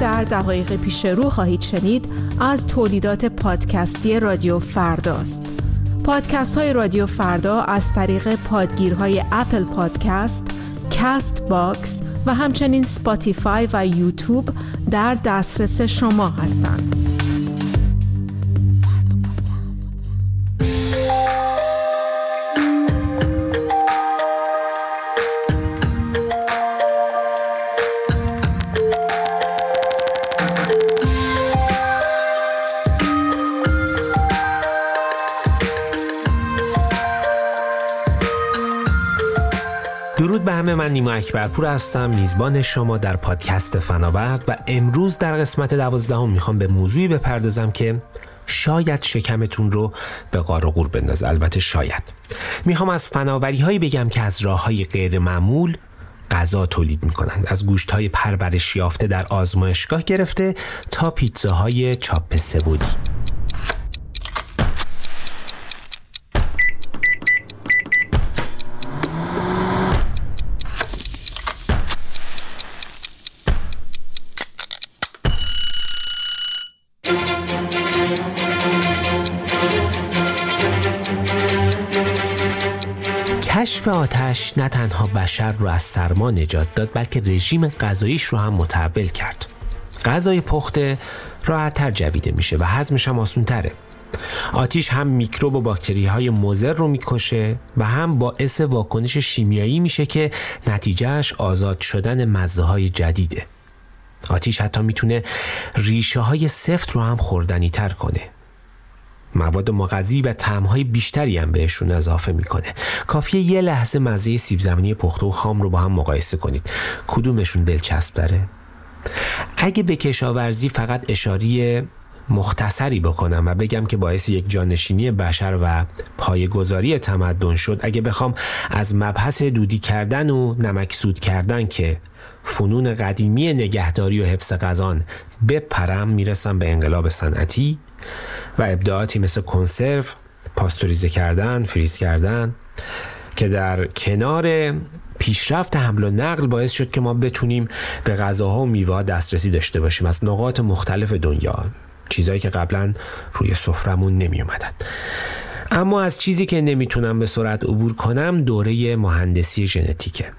در دقایق پیش رو خواهید شنید از تولیدات پادکستی رادیو فرداست. پادکست های رادیو فردا از طریق پادگیرهای اپل پادکست، کست باکس و همچنین سپاتیفای و یوتیوب در دسترس شما هستند. درود به همه، من نیما اکبرپور هستم، میزبان شما در پادکست فناورد و امروز در قسمت 12 میخوام به موضوعی بپردازم که شاید شکمتون رو به غار و غور بندازه. البته شاید. میخوام از فناوری هایی بگم که از راههای غیر معمول غذا تولید میکنند، از گوشت‌های پرورش یافته در آزمایشگاه گرفته تا پیتزاهای چاپ سه‌بعدی. کشف آتش نه تنها بشر رو از سرما نجات داد، بلکه رژیم غذاییش رو هم متحول کرد. غذای پخته راحت‌تر جویده میشه و هضمش هم آسان‌تره. آتش هم میکروب و باکتری‌های مضر رو میکشه و هم باعث واکنش شیمیایی میشه که نتیجهش آزاد شدن مزه‌های جدیده. آتش حتی میتونه ریشه‌های سفت رو هم خوردنی‌تر کنه. مواد مغذی و طعم‌های بیشتری هم بهشون اضافه میکنه. کافیه یه لحظه مزه سیب زمینی پخته و خام رو با هم مقایسه کنید. کدومشون دلچسب داره؟ اگه به کشاورزی فقط اشاره مختصری بکنم و بگم که باعث یک جانشینی بشر و پایه‌گذاری تمدن شد، اگه بخوام از مبحث دودی کردن و نمکسود کردن که فنون قدیمی نگهداری و حفظ غذا بپرم، میرسم به انقلاب صنعتی و ابداعاتی مثل کنسرو، پاستوریزه کردن، فریز کردن که در کنار پیشرفت حمل و نقل باعث شد که ما بتونیم به غذاها و میوه‌ها دسترسی داشته باشیم از نقاط مختلف دنیا، چیزایی که قبلا روی سفرمون نمی اومدن. اما از چیزی که نمیتونم به سرعت عبور کنم دوره مهندسی ژنتیکه.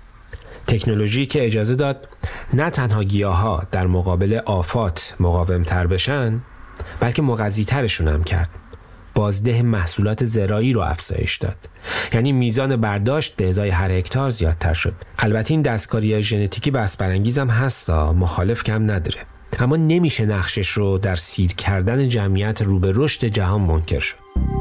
تکنولوژی که اجازه داد نه تنها گیاها در مقابل آفات مقاوم‌تر بشن، بلکه مغذی‌ترشون هم کرد. بازده محصولات زراعی رو افزایش داد. یعنی میزان برداشت به ازای هر هکتار زیادتر شد. البته این دستکاری‌های ژنتیکی بس برانگیز هم هستا، مخالف کم نداره. اما نمیشه نقشش رو در سیر کردن جمعیت رو به رشد جهان منکر شد.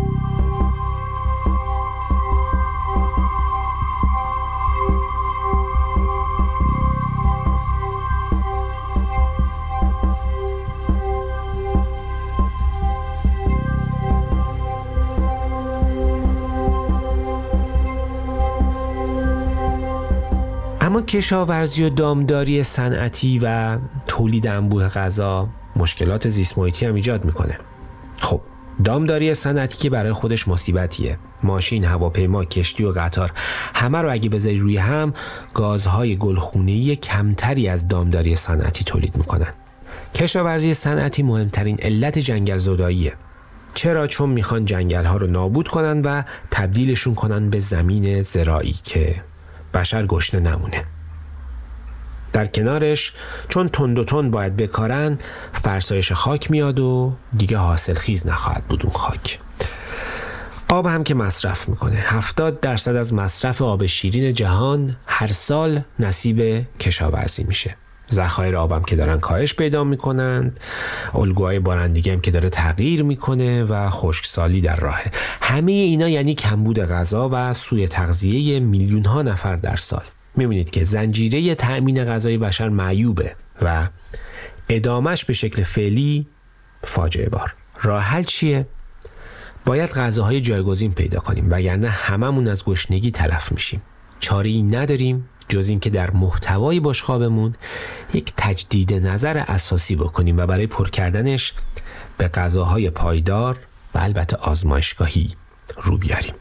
اما کشاورزی و دامداری صنعتی و تولید انبوه غذا مشکلات زیست محیطی هم ایجاد میکنه. خب دامداری صنعتی که برای خودش مصیبتیه. ماشین، هواپیما، کشتی و قطار همه رو اگه بذاری روی هم، گازهای گلخونه‌ای کمتری از دامداری صنعتی تولید میکنن. کشاورزی صنعتی مهمترین علت جنگل زداییه. چرا؟ چون میخوان جنگل ها رو نابود کنن و تبدیلشون کنن به زمین زراعی که بشر گشنه نمونه. در کنارش چون تند و تند باید بکارن، فرسایش خاک میاد و دیگه حاصل خیز نخواهد بود اون خاک. آب هم که مصرف میکنه. 70% از مصرف آب شیرین جهان هر سال نصیب کشاورزی میشه. ذخایر آبم که دارن کاهش پیدا میکنند، الگوهای بارندگی هم که داره تغییر میکنه و خشکسالی در راهه. همه اینا یعنی کمبود غذا و سوء تغذیه میلیون ها نفر در سال. میبینید که زنجیره تأمین غذای بشر معیوبه و ادامش به شکل فعلی فاجعه بار. راه حل چیه؟ باید غذاهای جایگزین پیدا کنیم، وگرنه هممون از گشنگی تلف میشیم. چاره‌ای نداریم جز این که در محتوای بشقابمون یک تجدید نظر اساسی بکنیم و برای پر کردنش به غذاهای پایدار و البته آزمایشگاهی رو بیاریم.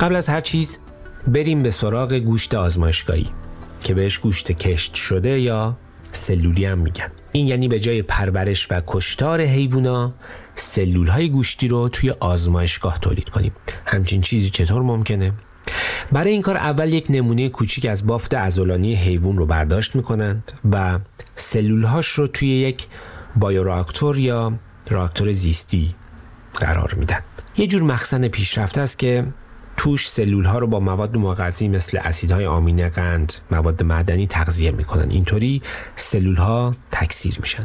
قبل از هر چیز بریم به سراغ گوشت آزمایشگاهی که بهش گوشت کشت شده یا سلولی هم میگن. این یعنی به جای پرورش و کشتار حیوونا سلولهای گوشتی رو توی آزمایشگاه تولید کنیم. همچین چیزی چطور ممکنه؟ برای این کار اول یک نمونه کوچیک از بافت عضلانی حیوان رو برداشت میکنند و سلولهاش رو توی یک بایوراکتور یا راکتور زیستی قرار میدن. یه جور مخزن پیشرفته است که توش سلولها رو با مواد مغذی مثل اسیدهای آمینه، قند، مواد معدنی تغذیه میکنن. اینطوری سلولها تکثیر میشن.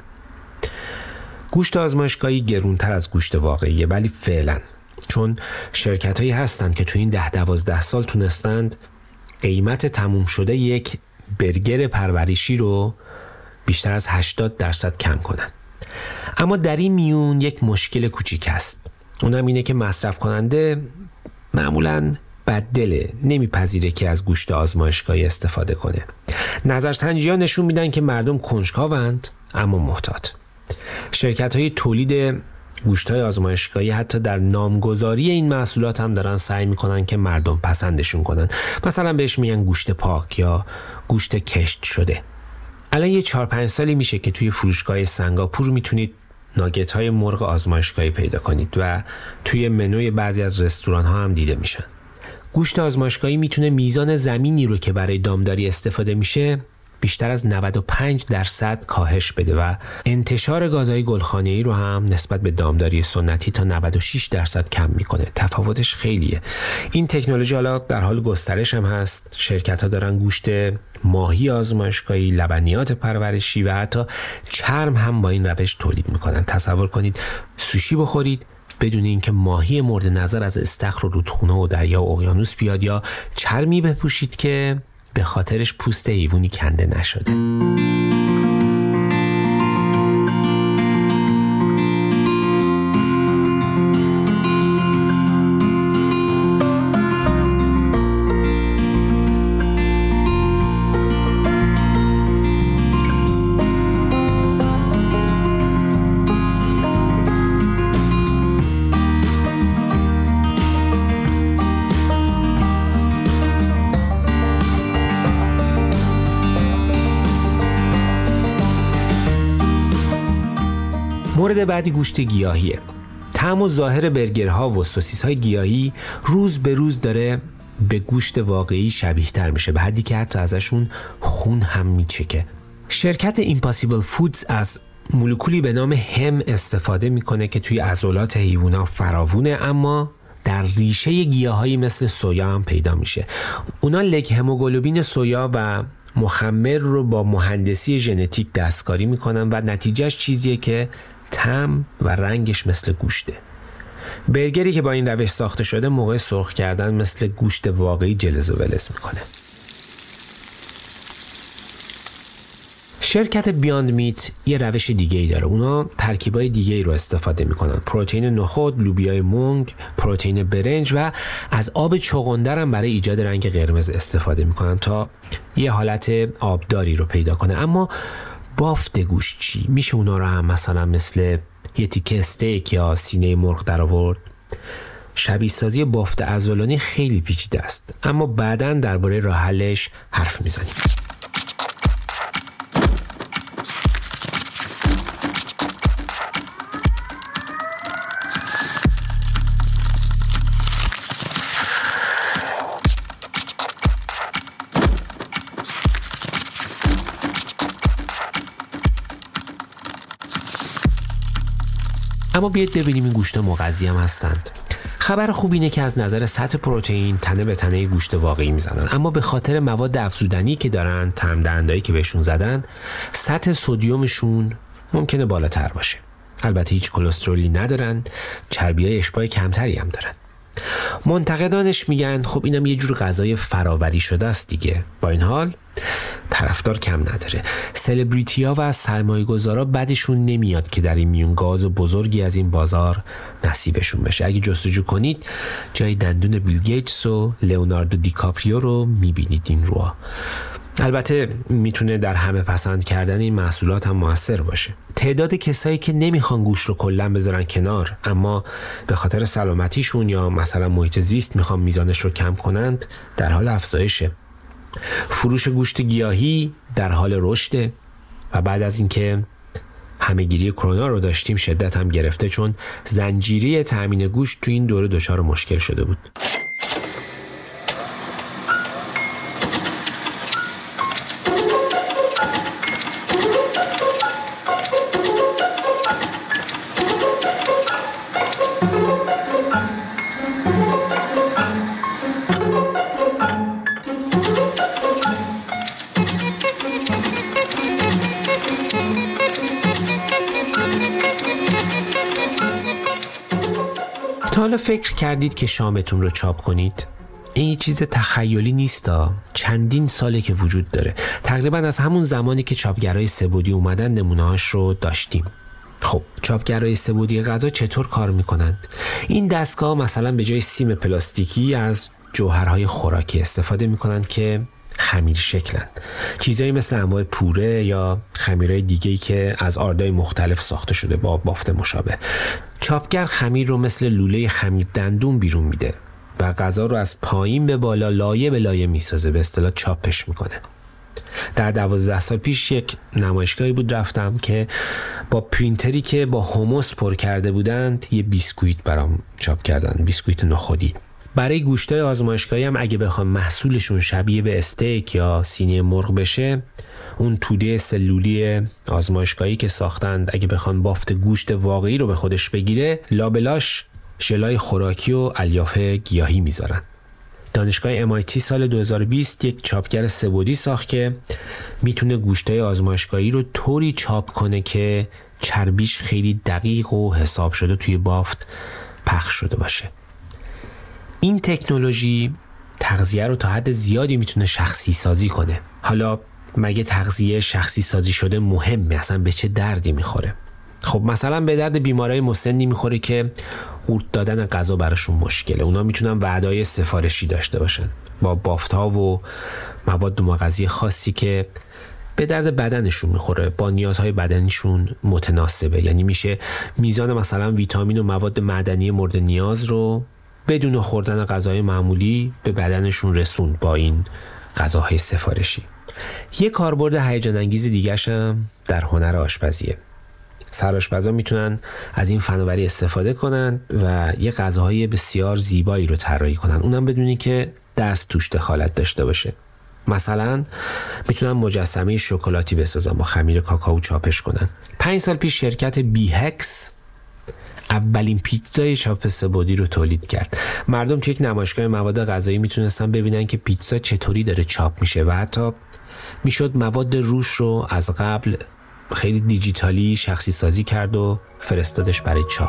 گوشت آزمایشگاهی گرونتر از گوشت واقعیه، ولی فعلا چون شرکت‌هایی هستند که تو این 10-12 سال تونستند قیمت تموم شده یک برگر پرورشی رو بیشتر از 80% کم کنن. اما در این میون یک مشکل کوچیک هست. اونم اینه که مصرف کننده معمولاً بددله، نمیپذیره که از گوشت آزمایشگاهی استفاده کنه. نظرسنجی‌ها نشون میدن که مردم کنجکاوند اما محتاط. شرکت‌های تولید گوشت‌های آزمایشگاهی حتی در نامگذاری این محصولات هم دارن سعی میکنن که مردم پسندشون کنن. مثلا بهش میگن گوشت پاک یا گوشت کشت شده. الان یه 4-5 سالی میشه که توی فروشگاه سنگاپور میتونید ناگت‌های مرغ آزمایشگاهی پیدا کنید و توی منوی بعضی از رستوران‌ها هم دیده میشن. گوشت آزمایشگاهی میتونه میزان زمینی رو که برای دامداری استفاده میشه بیشتر از 95% کاهش بده و انتشار گازهای گلخانه‌ای رو هم نسبت به دامداری سنتی تا 96% کم میکنه. تفاوتش خیلیه. این تکنولوژی حالا در حال گسترش هم هست. شرکت‌ها دارن گوشت ماهی آزمایشگاهی، لبنیات پرورشی و حتی چرم هم با این روش تولید میکنن. تصور کنید سوشی بخورید بدون اینکه ماهی مورد نظر از استخر و رودخونه و دریا و اقیانوس بیاد، یا چرمی بپوشید که به خاطرش پوست حیوانی کنده نشده. مورد بعدی گوشت گیاهیه. طعم و ظاهر برگرها و سوسیس‌های گیاهی روز به روز داره به گوشت واقعی شبیه تر میشه، به حدی که حتی ازشون خون هم میچکه. شرکت ایمپاسیبل فودز از مولکولی به نام هم استفاده میکنه که توی عضلات حیوونا فراوونه، اما در ریشه گیاهایی مثل سویا هم پیدا میشه. اونا لگ هموگلوبین سویا و مخمر رو با مهندسی ژنتیک دستکاری میکنن و نتیجهش چیزیه که طعم و رنگش مثل گوشته. برگری که با این روش ساخته شده موقع سرخ کردن مثل گوشت واقعی جلز و ولز میکنه. شرکت بیاند میت یه روش دیگه ای داره. اونا ترکیبای دیگه ای رو استفاده میکنن. پروتئین نخود، لوبیای مونگ، پروتئین برنج و از آب چغندر هم برای ایجاد رنگ قرمز استفاده میکنن تا یه حالت آبداری رو پیدا کنه. اما بافت گوشت چی؟ میشه اونا رو هم مثلا مثل یه تیکه استیک یا سینه مرغ در آورد؟ شبیه سازی بافت عضلانی خیلی پیچیده است، اما بعداً درباره راه حلش حرف میزنیم. اما بیاید ببینیم این گوشت مغذی هم هستند. خبر خوب اینه که از نظر سطح پروتئین تنه به تنه گوشت واقعی میزنن، اما به خاطر مواد افزودنی که دارن، طعم دهنده‌ای که بهشون زدن، سطح سدیمشون ممکنه بالاتر باشه. البته هیچ کلسترولی ندارن، چربیای اشباع کمتری هم دارن. منتقدانش میگن خب اینم یه جور غذای فراوری شده است دیگه. با این حال طرفدار کم نداره. سلبریتی‌ها و سرمایه‌گذارا بعدشون نمیاد که در این میون گاز بزرگی از این بازار نصیبشون بشه. اگه جستجو کنید جای دندون بیل گیتس و لئوناردو دیکاپریو رو میبینید این روها. البته میتونه در همه پسند کردن این محصولات هم موثر باشه. تعداد کسایی که نمیخوان گوشت رو کلا بذارن کنار اما به خاطر سلامتیشون یا مثلا محیط زیست میخوان میزانش رو کم کنند در حال افزایشه. فروش گوشت گیاهی در حال رشده و بعد از اینکه همه‌گیری کرونا رو داشتیم شدت هم گرفته، چون زنجیره تامین گوشت تو این دوره دچار مشکل شده بود. تا حالا فکر کردید که شامتون رو چاپ کنید؟ این یه چیز تخیلی نیستا، چندین ساله که وجود داره. تقریبا از همون زمانی که چاپگرای سه‌بعدی اومدن نمونه‌هاش رو داشتیم. خب چاپگرای سه‌بعدی غذا چطور کار میکنند؟ این دستگاه مثلا به جای سیم پلاستیکی از جوهرهای خوراکی استفاده میکنند که خمیر شکلند. چیزایی مثل انواع پوره یا خمیرهای دیگه‌ای که از آردای مختلف ساخته شده با بافت مشابه. چاپگر خمیر رو مثل لوله خمیر دندون بیرون میده و غذا رو از پایین به بالا لایه به لایه میسازه، به اصطلاح چاپش میکنه. در 12 سال پیش یک نمایشگاهی بود رفتم که با پرینتری که با هموس پر کرده بودند یه بیسکویت برام چاپ کردن، بیسکویت نخودی. برای گوشتای آزمایشگاهی هم اگه بخوام محصولشون شبیه به استیک یا سینی مرغ بشه، اون توده سلولی آزمایشگاهی که ساختند اگه بخوان بافت گوشت واقعی رو به خودش بگیره، لابلاش ژلای خوراکی و الیاف گیاهی میذارن. دانشگاه MIT سال 2020 یک چاپگر سه‌بعدی ساخت که میتونه گوشتای آزمایشگاهی رو طوری چاپ کنه که چربیش خیلی دقیق و حساب شده توی بافت پخش شده باشه. این تکنولوژی تغذیه رو تا حد زیادی میتونه شخصی سازی کنه. حالا مگه تغذیه شخصی سازی شده مهمه؟ اصلا به چه دردی میخوره؟ خب مثلا به درد بیمارای مسنی میخوره که قورت دادن غذا براشون مشکله. اونا میتونن وعده‌های سفارشی داشته باشن با بافت‌ها و مواد مغذی خاصی که به درد بدنشون میخوره، با نیازهای بدنیشون متناسبه. یعنی میشه میزان مثلا ویتامین و مواد معدنی مورد نیاز رو بدون خوردن غذای معمولی به بدنشون رسوند با این غذاهای سفارشی. یک کاربرد هیجان انگیز دیگه‌ش هم در هنر آشپزیه. سرآشپزا میتونن از این فناوری استفاده کنن و یه غذاهای بسیار زیبایی رو طراحی کنن، اونم بدونی که دست توش دخالت داشته باشه. مثلا میتونن مجسمه شکلاتی بسازن، با خمیر کاکائو چاپش کنن. 5 سال پیش شرکت بیهکس اولین پیتزای چاپ سه‌بعدی رو تولید کرد. مردم توی یک نمایشگاه مواد غذایی میتونستن ببینن که پیتزا چطوری داره چاپ میشه و حتی میشد مواد روش رو از قبل خیلی دیجیتالی شخصی سازی کرد و فرستادش برای چاپ.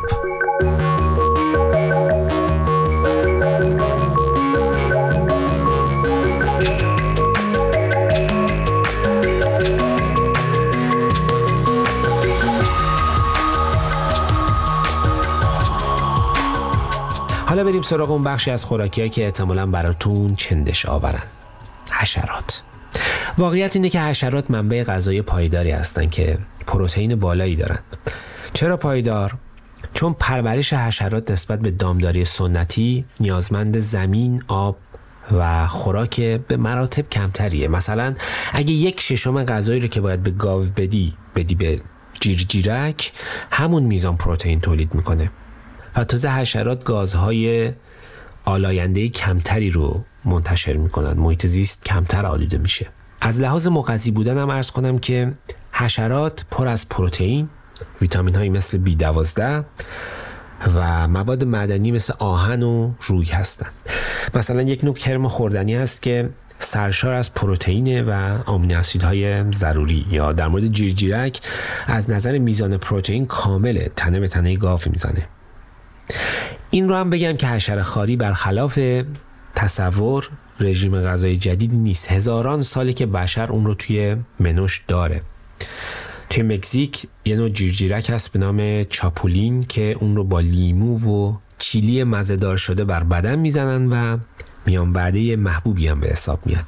حالا بریم سراغ اون بخشی از خوراکی‌هایی که احتمالاً براتون چندش آورن. حشرات. واقعیت اینه که حشرات منبع غذایی پایداری هستن که پروتئین بالایی دارن. چرا پایدار؟ چون پرورش حشرات نسبت به دامداری سنتی نیازمند زمین، آب و خوراک به مراتب کمتریه. مثلا اگه 1/6 غذایی رو که باید به گاو بدی به جیرجیرک، همون میزان پروتئین تولید میکنه. و تازه حشرات گازهای آلاینده کمتری رو منتشر میکنن، محیط زیست کمتر آلوده میشه. از لحاظ مغذی بودن هم عرض کنم که حشرات پر از پروتئین، ویتامین هایی مثل B12 و مواد معدنی مثل آهن و روی هستن. مثلا یک نوع کرم خوردنی هست که سرشار از پروتئین و آمینو اسیدهای ضروری. یا در مورد جیرجیرک از نظر میزان پروتئین کامله، تنه به تنه گاو میزنه. این رو هم بگم که حشره خواری برخلاف تصور رژیم غذایی جدید نیست. هزاران ساله که بشر اون رو توی منوش داره. توی مکزیک یه نوع جیرجیرک هست به نام چاپولین که اون رو با لیمو و چیلی مزه‌دار شده بر بدن میزنن و میان وعده محبوبی هم به حساب میاد.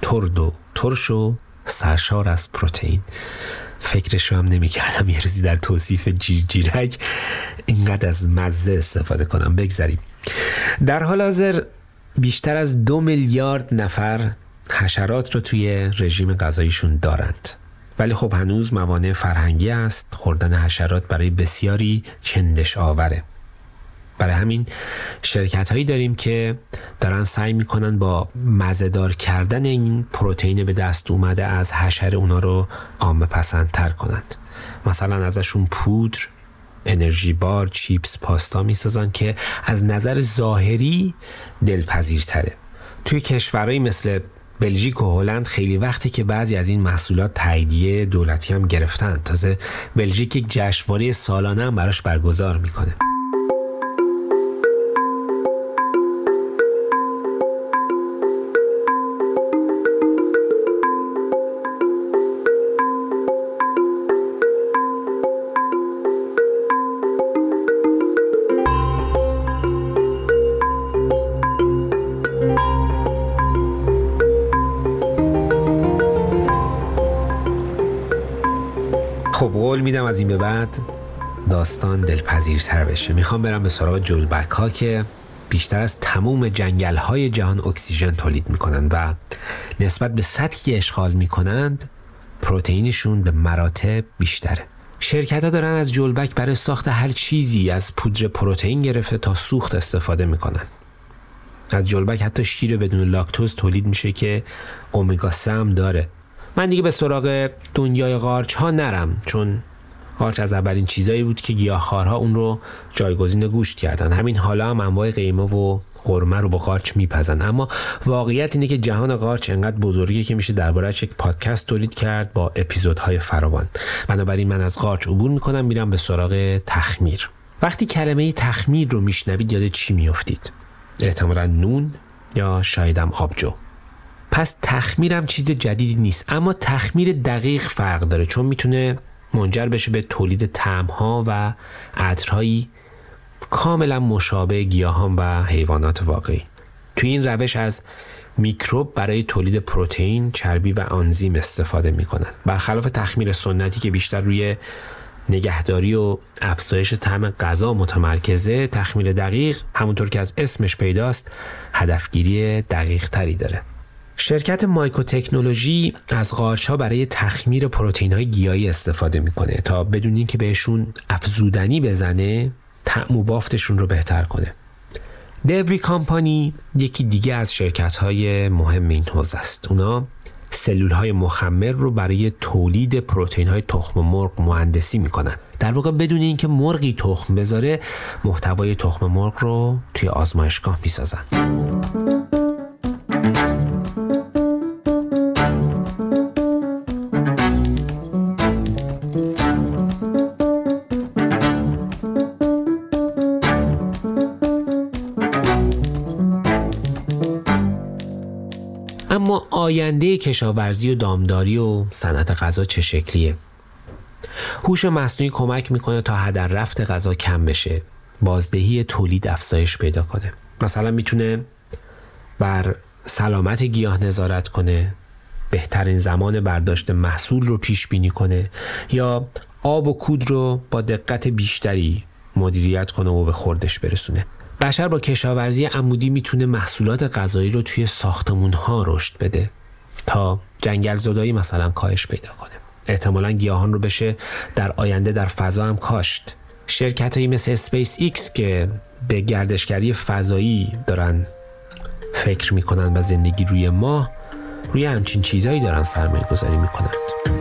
ترد و ترش و سرشار از پروتئین. فکرش رو هم نمی کردم یه روزی در توصیف جیرجیرک اینقدر از مزه استفاده کنم. بگذاریم. در حال حاضر بیشتر از 2 میلیارد نفر حشرات رو توی رژیم غذاییشون دارند، ولی خب هنوز موانع فرهنگی است. خوردن حشرات برای بسیاری چندش آوره. برای همین شرکت هایی داریم که دارن سعی میکنن با مزه‌دار کردن این پروتئین به دست اومده از حشره اونا رو عامه پسندتر کنند. مثلا ازشون پودر، انرژی بار، چیپس، پاستا میسازن که از نظر ظاهری دلپذیرتره. توی کشورهایی مثل بلژیک و هلند خیلی وقتی که بعضی از این محصولات تاییدیه دولتی هم گرفتن. تازه بلژیک یک جشنواره سالانه هم براش برگزار میکنه. خب قول میدم از این به بعد داستان دلپذیرتر بشه. میخوام برم به سراغ جلبک ها که بیشتر از تموم جنگل های جهان اکسیژن تولید میکنن و نسبت به سطحی که اشغال میکنند پروتئینشون به مراتب بیشتره. شرکت ها دارن از جلبک برای ساخت هر چیزی از پودر پروتئین گرفته تا سوخت استفاده میکنن. از جلبک حتی شیر بدون لاکتوز تولید میشه که امگا 3 هم داره. من دیگه به سراغ دنیای قارچ ها نرم، چون قارچ از اولین چیزایی بود که گیاهخوارها اون رو جایگزین گوشت کردن. همین حالا هم انواع قیمه و قرمه رو با قارچ میپزن. اما واقعیت اینه که جهان قارچ انقدر بزرگه که میشه درباره‌اش یک پادکست تولید کرد با اپیزودهای فراوان. بنابراین من از قارچ عبور میکنم، میرم به سراغ تخمیر. وقتی کلمه تخمیر رو میشنوید یاد چی میافتید؟ احتمالاً نون یا شایدم آبجو. پس تخمیرم چیز جدیدی نیست، اما تخمیر دقیق فرق داره، چون میتونه منجر بشه به تولید طعم‌ها و عطرهایی کاملا مشابه گیاهان و حیوانات واقعی. توی این روش از میکروب برای تولید پروتئین، چربی و آنزیم استفاده میکنن. برخلاف تخمیر سنتی که بیشتر روی نگهداری و افزایش طعم غذا متمرکزه، تخمیر دقیق همونطور که از اسمش پیداست هدفگیری دقیق تری داره. شرکت مایکرو تکنولوژی از قارچ‌ها برای تخمیر پروتئین‌های گیاهی استفاده میکنه تا بدون اینکه بهشون افزودنی بزنه طعم و بافتشون رو بهتر کنه. دیوری کامپانی یکی دیگه از شرکت‌های مهم این حوزه است. اونا سلول‌های مخمر رو برای تولید پروتئین‌های تخم مرغ مهندسی میکنن. در واقع بدون اینکه مرغی تخم بذاره محتوای تخم مرغ رو توی آزمایشگاه میسازن. اما آینده کشاورزی و دامداری و صنعت غذا چه شکلیه؟ هوش مصنوعی کمک میکنه تا هدر رفت غذا کم بشه، بازدهی تولید افزایش پیدا کنه. مثلا میتونه بر سلامت گیاه نظارت کنه، بهترین زمان برداشت محصول رو پیش بینی کنه یا آب و کود رو با دقت بیشتری مدیریت کنه و به خوردش برسونه. بشر با کشاورزی عمودی میتونه محصولات غذایی رو توی ساختمون‌ها رشد بده تا جنگل زدایی مثلا کاهش پیدا کنه. احتمالاً گیاهان رو بشه در آینده در فضا هم کاشت. شرکتایی مثل اسپیس ایکس که به گردشگری فضایی دارن فکر میکنن و زندگی روی ماه، روی همچین چیزایی دارن سرمایه گذاری میکنند.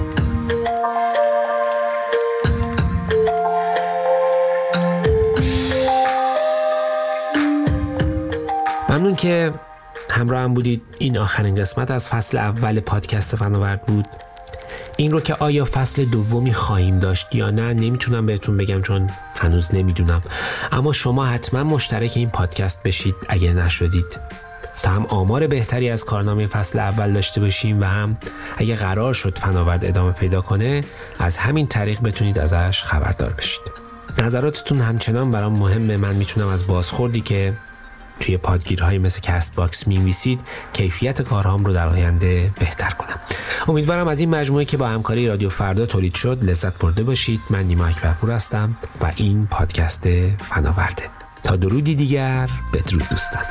ممنون که همراه هم بودید. این آخرین قسمت از فصل اول پادکست فناورد بود. این رو که آیا فصل دومی خواهیم داشت یا نه نمیتونم بهتون بگم، چون هنوز نمیدونم. اما شما حتما مشترک این پادکست بشید اگه نشدید، تا هم آمار بهتری از کارنامه فصل اول داشته باشیم و هم اگه قرار شد فناورد ادامه پیدا کنه از همین طریق بتونید ازش خبردار بشید. نظراتتون همچنان برام مهمه. من میتونم از بازخوردی که توی پادگیرهای مثل کست باکس می‌نویسید کیفیت کارهام رو در آینده بهتر کنم. امیدوارم از این مجموعه که با همکاری رادیو فردا تولید شد لذت برده باشید. من نیما اکبرپور هستم و این پادکست فناورده. تا درودی دیگر، بدرود دوستان.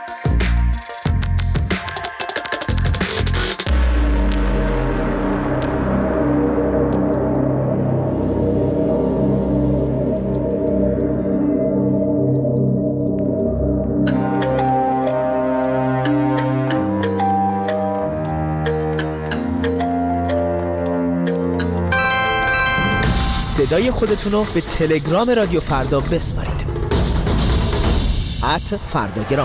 صدای خودتون رو به تلگرام رادیو فردا بسپارید. @فرداگرام.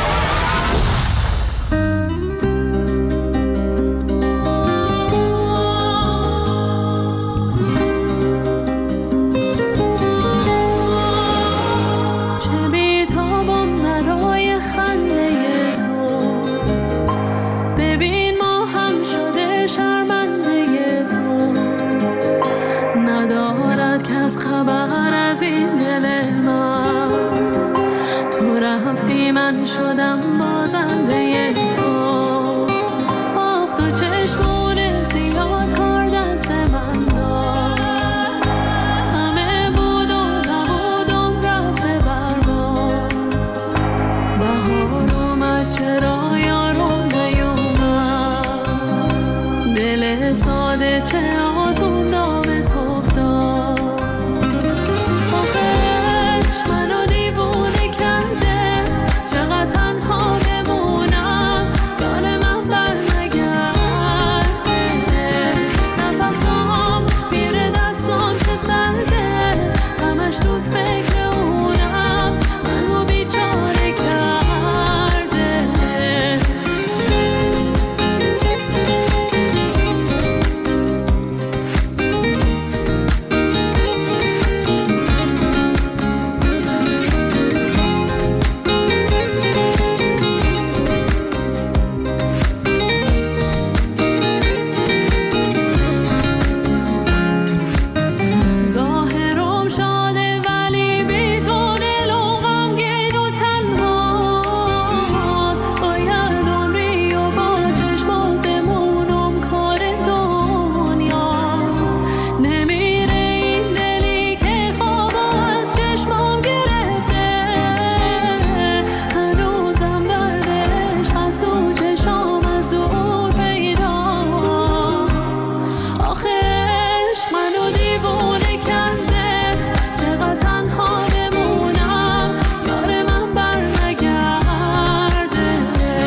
چه بی‌تابم برای خنده تو، ببین ما هم شده شرمنده تو، ندارد کس خبر از این دل من، تو رفتی من شدم بازنده تو. آخ تو چشمون سیاه کار دست من داد، همه بود و نبودم رفته برباد. بهار اومد چرا یارو نیومد، دل ساده چه آسون دام تو افتاد. آخرش منو دیوونه کرده، چقدر تنها بمونم، یار من برنگرده. نفسام میره دستام که سرده، همش تو فکر اونم، منو بیچاره کرده. ظاهرم شاده ولی بی تو دلم غمگین و تنهاست. باید عمری و با چشمات بمونم، کار دنیاست. نمیره این دلی که خواب از چشمام گرفته، هنوزم دردش از تو چشام از دور پیداست. آخرش منو دیوونه کرده، چقدر تنها بمونم، یار من برنگرده.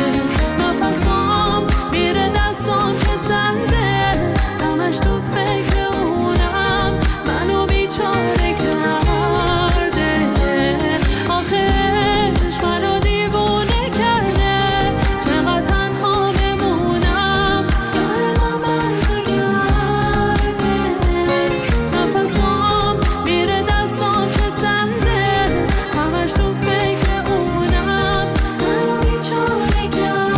نفسام میره دستام که سرده، همش تو فکر اونم، منو بیچاره کرده. آخرش منو دیوونه کرده، چقدر تنها بمونم، یار من برنگرده. نفسام میره دستام که سرده، همش تو فکر اونم، منو بیچاره کرده.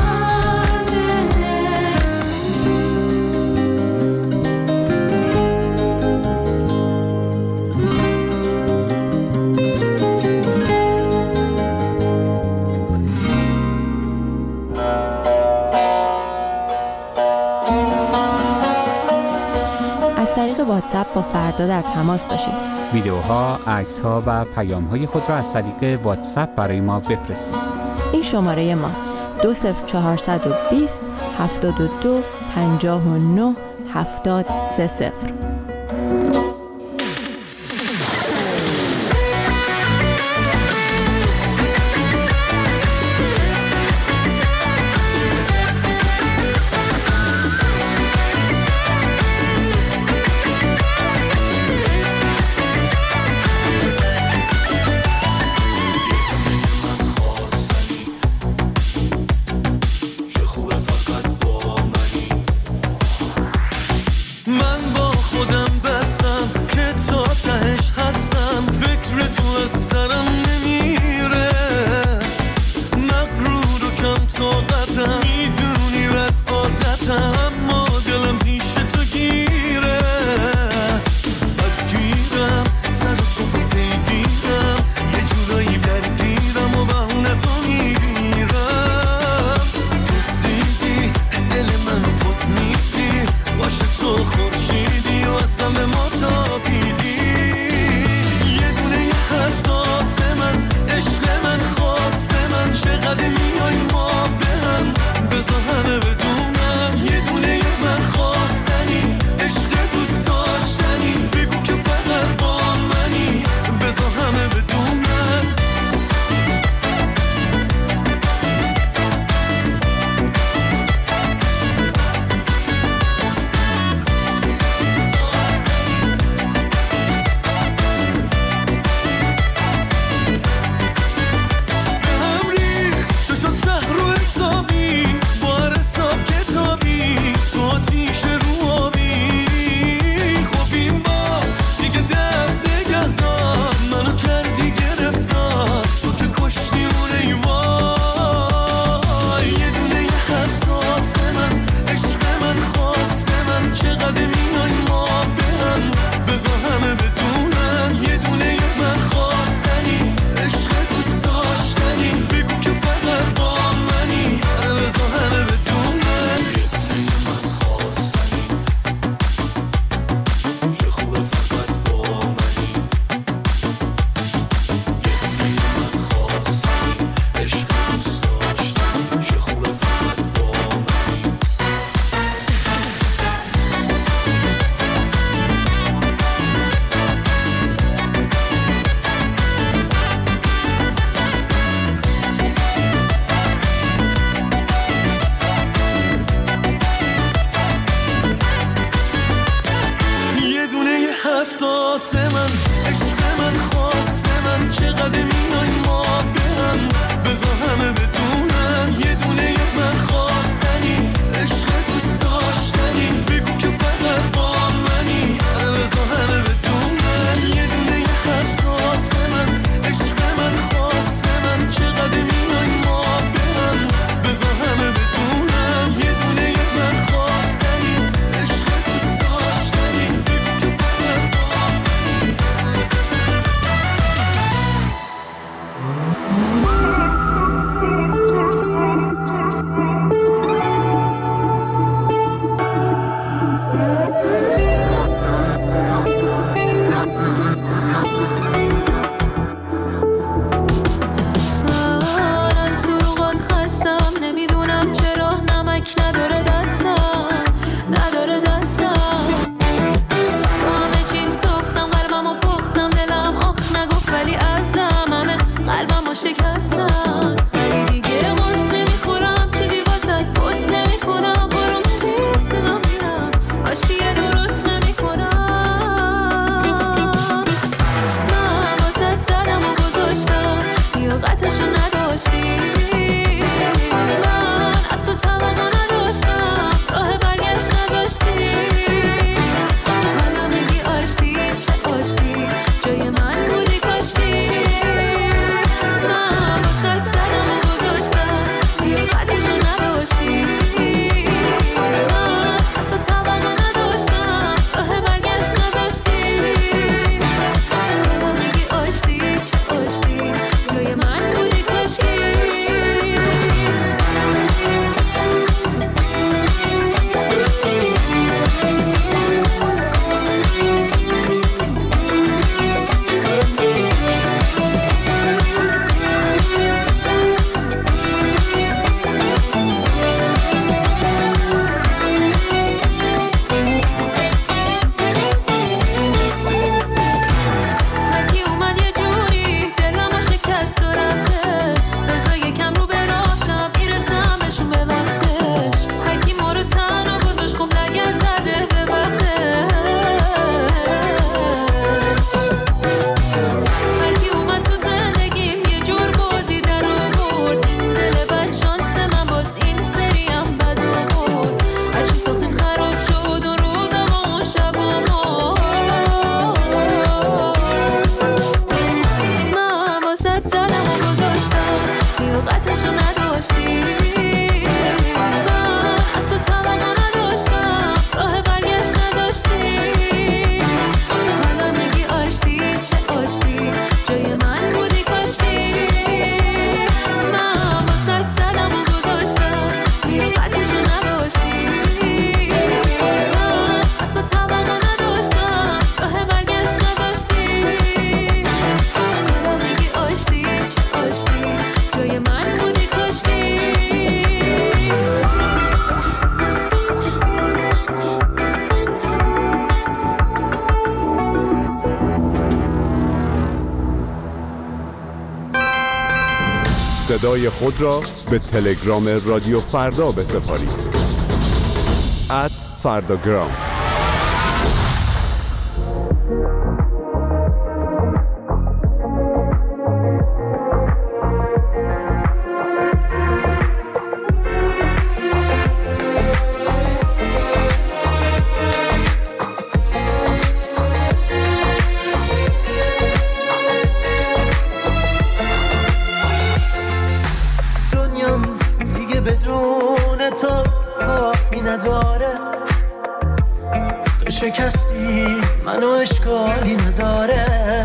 از طریق واتساپ با فردا در تماس باشید. ویدیوها، عکس‌ها و پیام‌های خود را از طریق واتساپ برای ما بفرستید. این شماره ماست: 20420 72 59 70 30. من با خودم نمک نداره دستم، نداره دستم. با همه چیز ساختم قلبمو پختم، دلم آخ نگفت ولی ازم همه قلبمو شکستم. ولی دیگه قرص نمیخورم، چیزی واسه قصه نمیکنم، برو میری صدا میرم کاشی درست نمیکنم. من واسه زدم و گذاشتم لیاقتشو نداشتی، من از تو توقع نداشتم، راه برگشت نذاشتی. حالا میگی آشتی، چه آشتی جای من بودی کاشکی. من واسه زدم و گذاشتم لیاقتشو نداشتی، من از تو توقع نداشتم، راه برگشت نذاشتی. حالا میگی آشتی، چه آشتی جای من بودی کاشکی. هرکی اومد یه جوری دلمو شکست و رفتش، بذار یکم رو براشم میرسم بهشون به وقتش. هرکی ما رو تنها گذاشت خب لگد زده به وقتش. هرکی اومد تو زندگیم یه جور بازی در آورد، این دل بد شانس من باز این سریم بد آورد. هرچی ساختیم خراب شد اون روزم و اون شب و من واسه زدم و گذاشتم لیاقتشو نداشتی. من از تو توقع نداشتم، راه برگشت نذاشتی. حالا میگی آشتی، چه آشتی جای من بودی کاشکی. من واسه زدم و گذاشتم لیاقتشو نداشتی، من از تو توقع نداشتم، راه برگشت نذاشتی. حالا میگی آشتی، چه آشتی جای من بودی کاشکی. صدای خود را به تلگرام رادیو فردا بسپارید. @فرداگرام. دنیام دیگه بدون تو پاکی نداره، تو شکستی منو اشکالی نداره.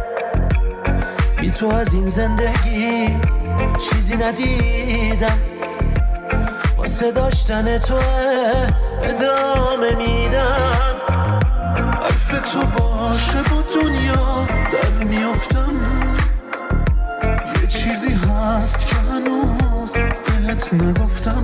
بی تو از این زندگی چیزی ندیدم، واسه داشتن تو ادامه میدم. حرف تو باشه با دنیا در میافتم، یه چیزی هست که هنوز بهت نگفتم.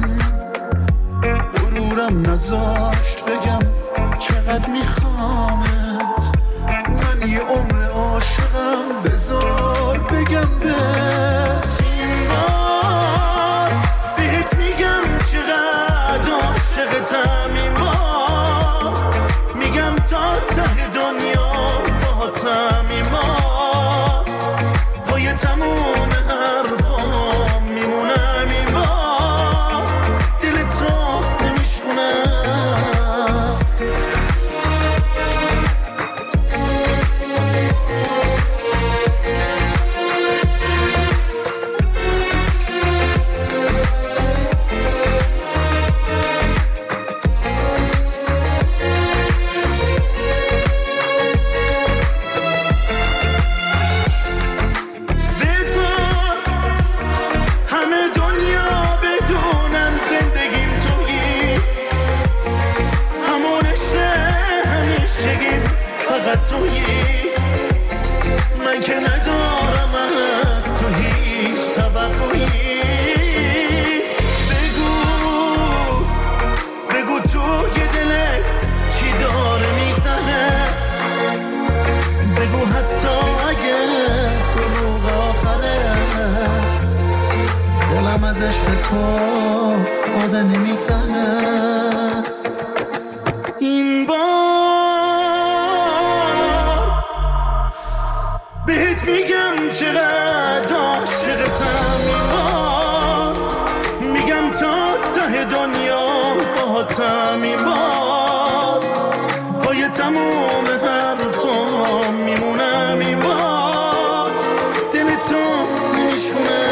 غرورم نذاشت بگم چقدر میخوامت، من یه عمر عاشقم، بذار بگم به این بار بهت میگم چقدر عاشقتم. این بار میگم تا ته دنیا باهاتم. این بار پای تموم حرفام میمونم. این بار دل تو نمیشکنم. خوردن نمیگذره. این بار بهت میگم چقدر عاشقتم، این بار میگم تا ته دنیا باهاتم، این بار پای تموم حرفام میمونم، این بار دل تو نمیشونه.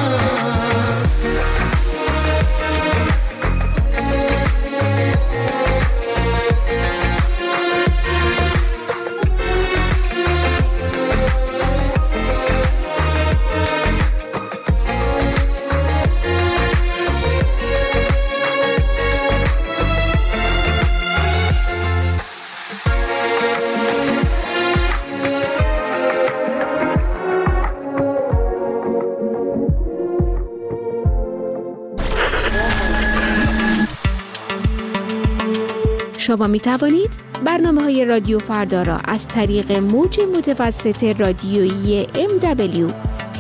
شما می توانید برنامه‌های رادیو فردا را از طریق موج متوسط رادیویی MW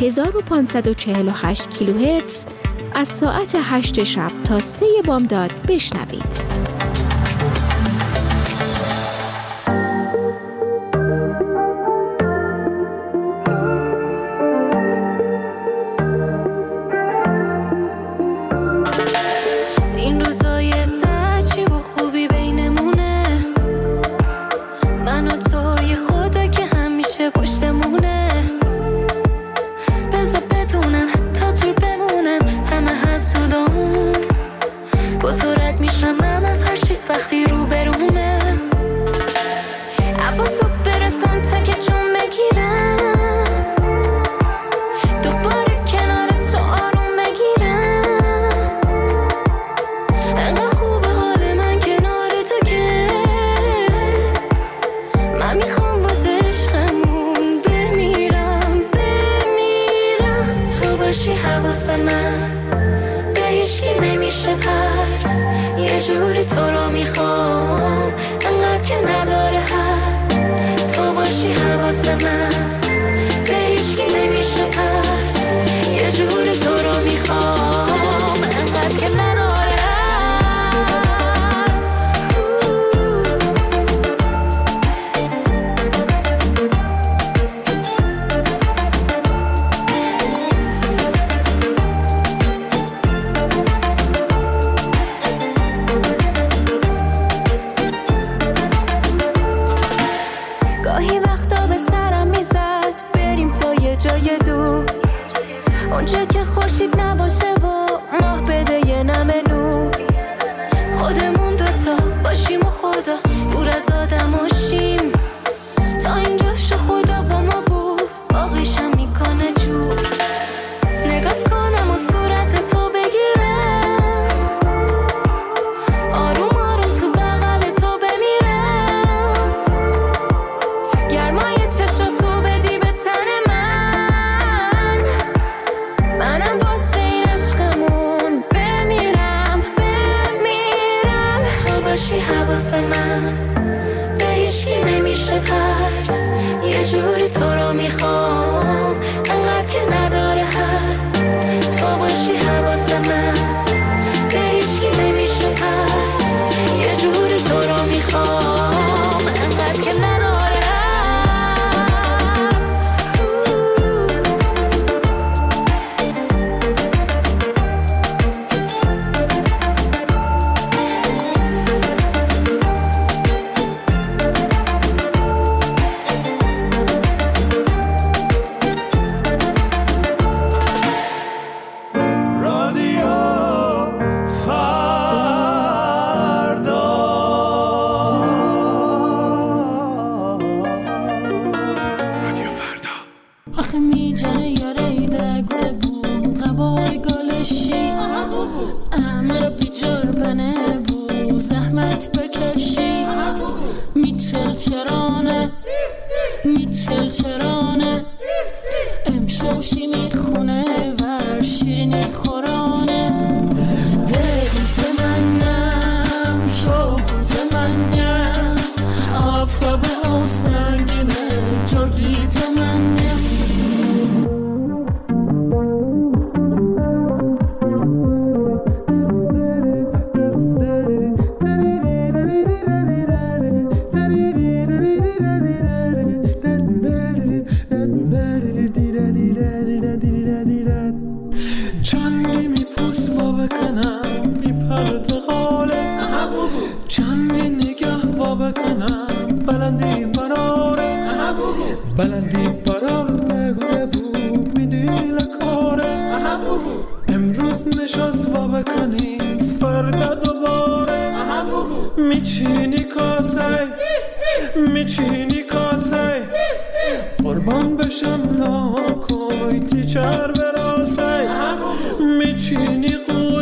1548 کیلوهرتز از ساعت 8 شب تا 3 بامداد بشنوید. مرد غاله چندین نگه وا بکنم بلندی براره بلندی برار نگوه بود میدی لکاره امروز نشست وا بکنیم فردا دوباره میچینی کاسه قربان بشم ناکوی تیچر براسه میچینی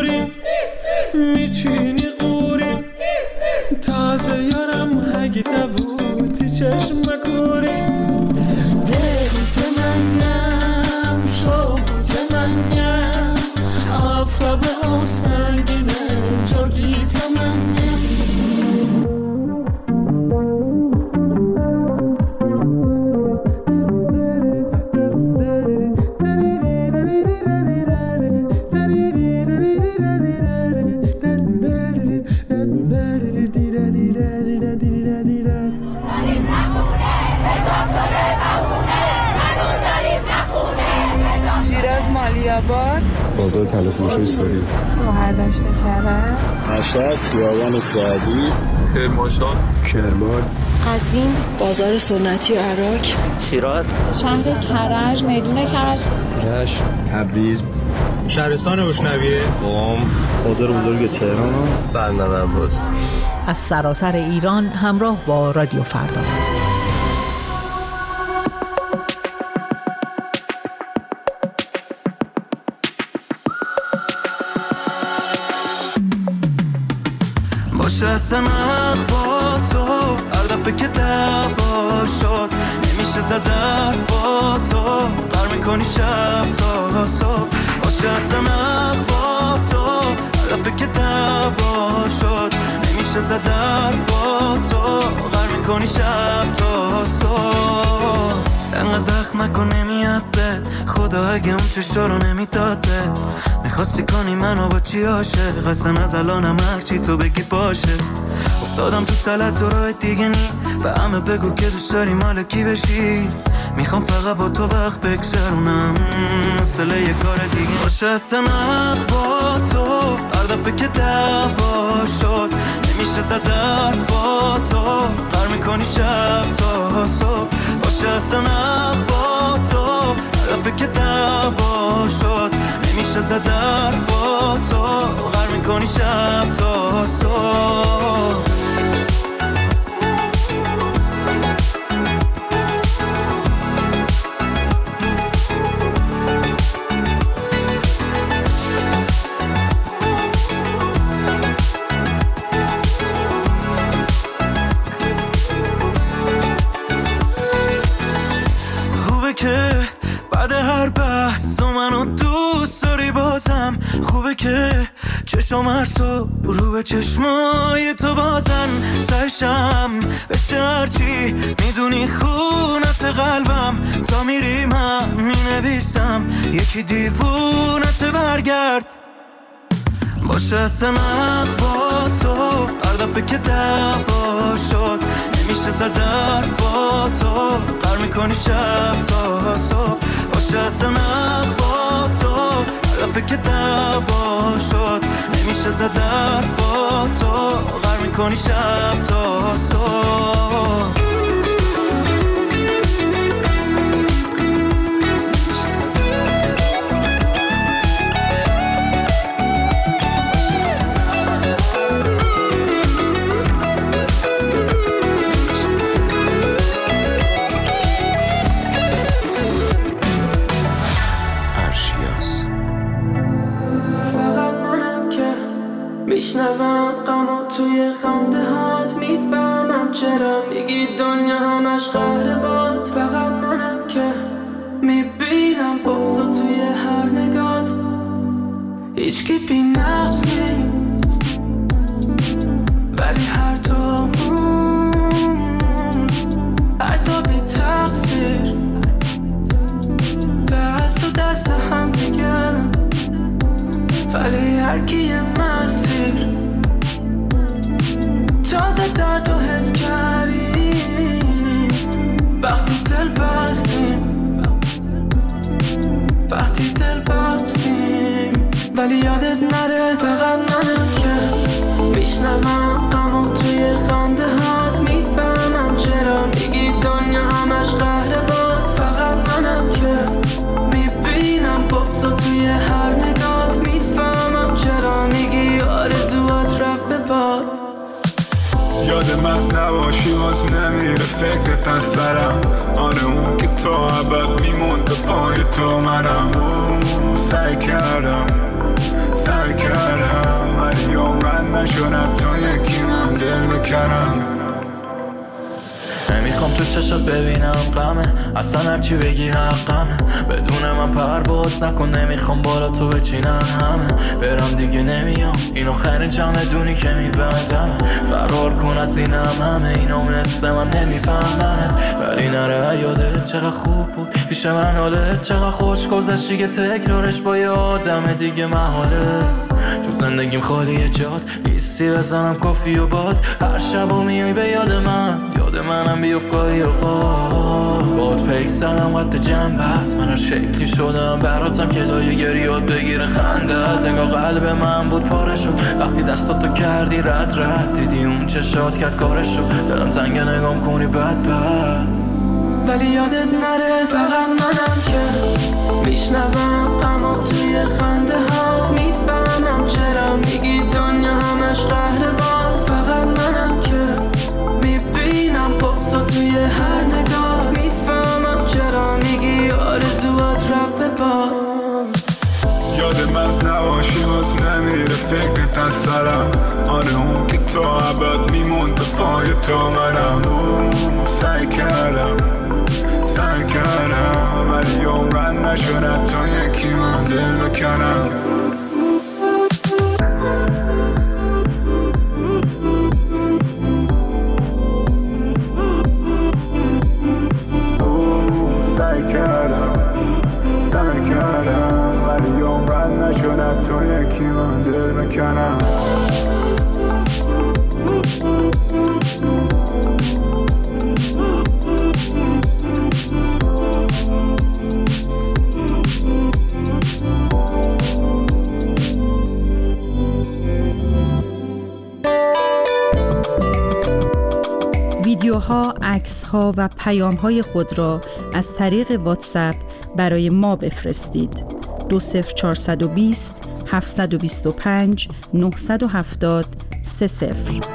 قوری تازه یارم هگی تبودی چشم کوری دل تمنم شوق تمنم آفتاب او سنگینه جردی تمنم بازار تلفروشی سوری مهردشت کرد مشهد خیابان سعدی کرمان قزوین بازار سنتی عراق شیراز شهر کرج میدون کرج تبریز شهرستان روشنویه قم بازار بزرگ تهران بندر عباس از سراسر ایران همراه با رادیو فردا. باشه با تو هر دفعه که دعوا شد نمیشه زد حرفاتو بر میکنی شب تا صبح باشه با تو هر دفعه که دعوا شد نمیشه زد حرفاتو بر میکنی شب تا صبح انقدر دخ نکن نمیاد بد خدا اگه اون چشا رو نمیداد بد میخواستی کنی منو با چی عاشق قسم از الانم هرچی تو بگی باشه افتادم تو تلت و راه دیگه نی و همه بگو که دوست داری مال کی بشی میخوام فقط با تو وقت بگذرونم مسئله یه کار دیگه باشه اصلا با تو هر دفعه که دعوا شد نمیشه زد حرفاتو بر میکنی شب تا صبح باشه اصلا با تو هر دفعه که دعوا شد نمیشه زد حرفاتو بر میکنی شب تا صبح که بعد هر بحث و منو دوست داری بازم خوبه که چشم هرسو رو به چشمای تو بازن تشم بشه هرچی میدونی خونت قلبم تا میری من مینویسم یکی دیوونت برگرد باشه اصلا با تو هر دفعه که دعوا شد نمیشه زد حرفاتو بر میکنی شب تا صبح باشه اصلا با تو هر دفعه که دعوا شد نمیشه زد حرفاتو بر میکنی شب تا صبح میشنوم غمو توی خنده هات میفهمم چرا میگی دنیا همش قهر باد فقط منم که میبینم بغضو توی هر نگات هیچکی بی نقص نیست ولی هر تو بی تقصیر دست تو دست هم دیگه ولی هر کیه مسیر تازه درد و حس کردیم وقتی دل بستیم ولی یادت نره فقط منم میشنوم اما توی خنده هات میفهمم چرا میگی دنیا همش قهر باد. فقط منم که میبینم بغضا توی هر نگات، میفهمم چرا میگی آرزوات رفت به باد. یاد من نباشی باز نمیره فکرت از سرم، آره اون که تو ابد میموند پای تو منم. سعی کردم ولی عمرن نشدم تو یکی من دل بکنم. نمیخوام تو چشات ببینم غمه، اصلا هرچی بگی حقمه. بدون من پرواز نکن، نمیخوام بالا تو بچینن همه. برم دیگه نمیام، اینو خرین چمدونی که میبندم. فرار کن از اینم همه، اینو مثل من نمیفهمنت. ولی نره یادت چقدر خوب بود پیش من، حالت چقدر خوش گذشتی که تکرارش با یه آدم دیگه محاله. تو زندگیم خالیه جات نیستی، بزنم کافی و باد. هر شب و میای به یاد منم بیفت گاهی اوقات. باد پیک زدم قد جنبت، من هر شکلی شدم براتم که لایه گریات بگیره خندت. انگار قلب من بود پاره شد وقتی دستاتو کردی رد دیدی اون چشات کرد کارش شد. دلم تنگه نگام کنی بد ولی یادت نره فقط منم که میشنوم اما توی خنده ها میفهمم چرا میگی دنیا همش قهر باد. فقط منم که میبینم بغضا توی هر نگاه، میفهمم چرا میگی آرزوات رفت به باد. یاد من نباشی باز نمیره فکرت از سرم، آره اون که تو ابد میموند پای تو منم. سعی کردم ولی عمرن نشدم تو یکی من دل بکنم. سعی کردم ولی عمرن نشدم تو یکی من دل بکنم. ویدیوها، عکس‌ها و پیام‌های خود را از طریق واتساپ برای ما بفرستید. 20420 725 970 30.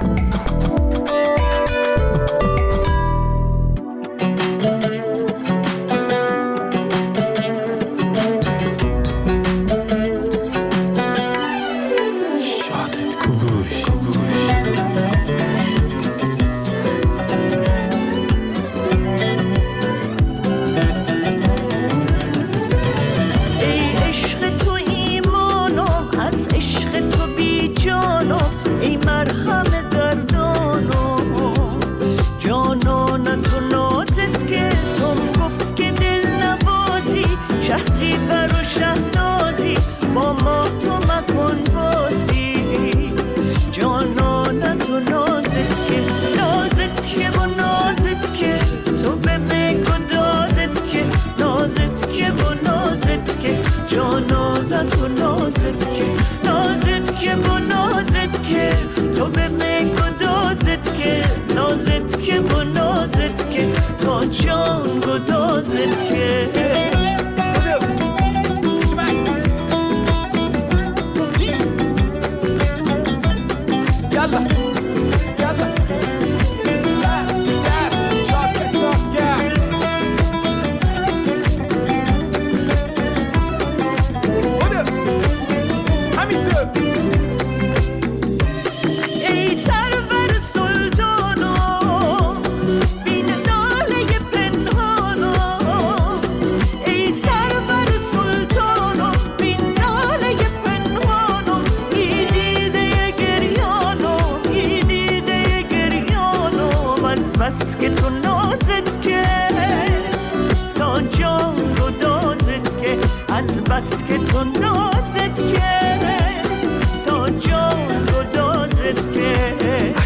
بس که تو نازت که تا جان گدازت که از بس که تو نازت که تا جان گدازت که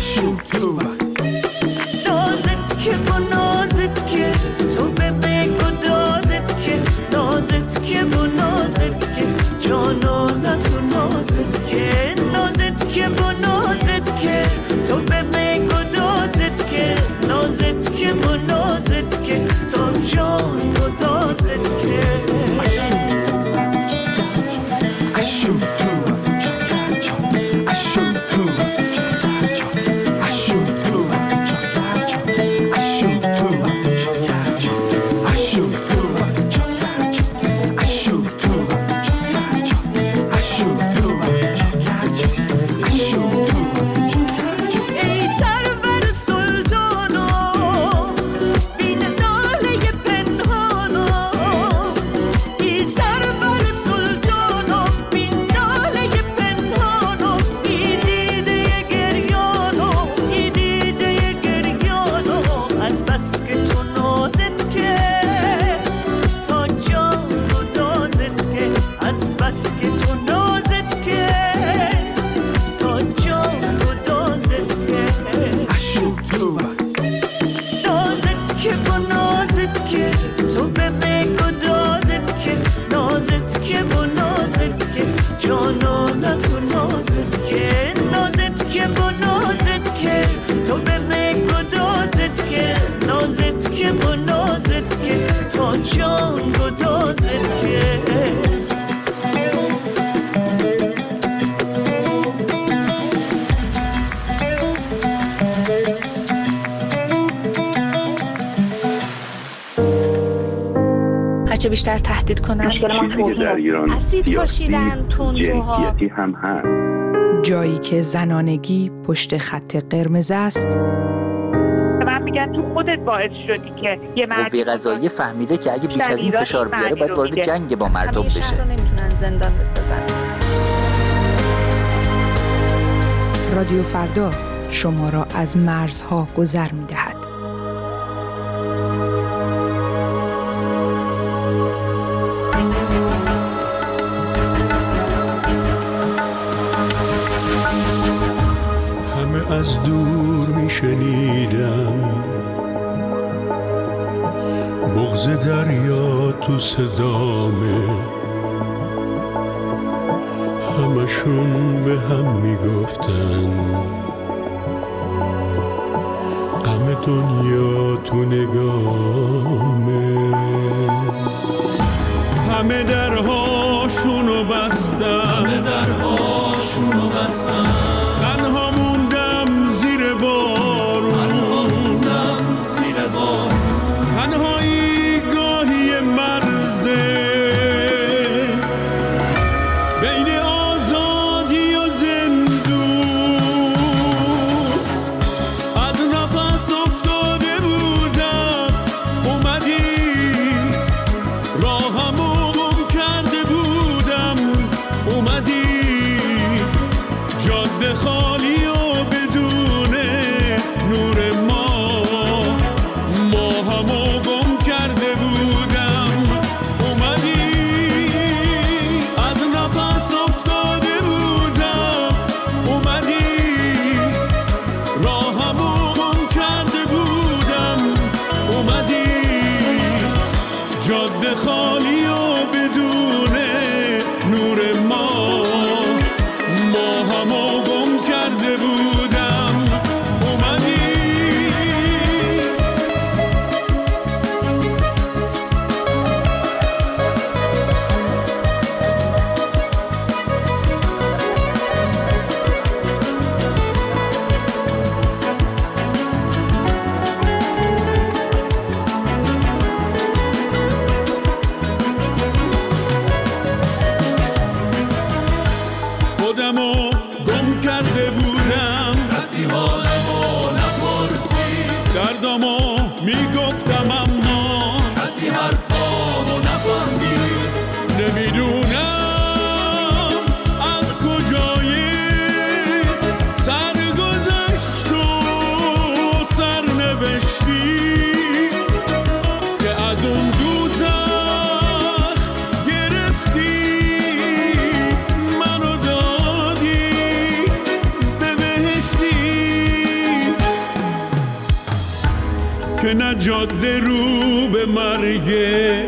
نازت که با نازت که تو به گدازت که نازت که با نازت که جانانت و نازت که نازت که با نازت نازت که تو به گدازت که نازت که و نازت که تا جان گدازت که هرچه بیشتر تهدید کنن اسید پاشیدن تندروها هم هست. جایی که زنانگی پشت خط قرمز است. من میگن تو خودت باعث شدی که یه قوه قضاییه فهمیده که اگه بیش از این فشار بیاره باید وارد جنگ با مردم بشه. همیشه نمیتونن زندان بسازن. رادیو فردا شما را از مرزها گذر می‌دهد. همه از دور میشنیدم بغض دریا تو صدامه، همشون به هم میگفتن غم دنیا تو نگامه. همه درهاشونو بستن تنها موندم زیر بارون، تنهایی گاهی مرزه بین آزادی و زندون. از نفس افتاده بودم اومدی، راهمو گم کرده بودم اومدی، جاده خالی و بدون نور ما همو گم کرده بودم اومدی. از نفس افتاده بودم اومدی، راهمو گم کرده بودم اومدی، جاده خالی و بدون نور ما همو گم کرده بودم اومدی. خودمو گم کرده بودم، کسی حالمو نپرسید، دردمو میگفتم اما کسی حرفامو نفهمید. نمیدونم از کجای سرگذشت و سرنوشتی که از اون دوزخ گرفتی منو دادی به بهشتی، که نه جاده رو به مرگه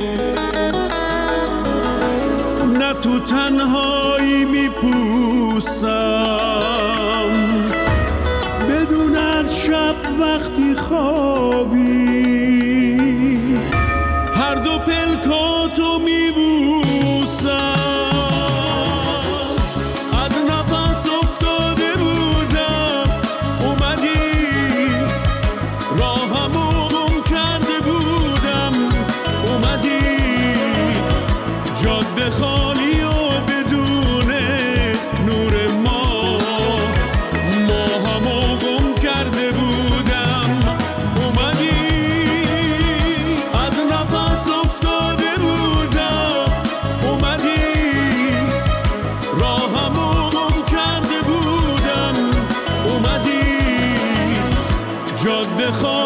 نه تو تنهایی میپوسم. شب وقتی خوابی هر دو پلکاتو میبوسم از نفس افتاده بودم اومدی راهمو گم کرده بودم اومدی جاده خالی و بدون نور ماهمو گم کرده بودم اومدی از نفس افتاده بودم اومدی راهمو گم کرده بودم اومدی جاده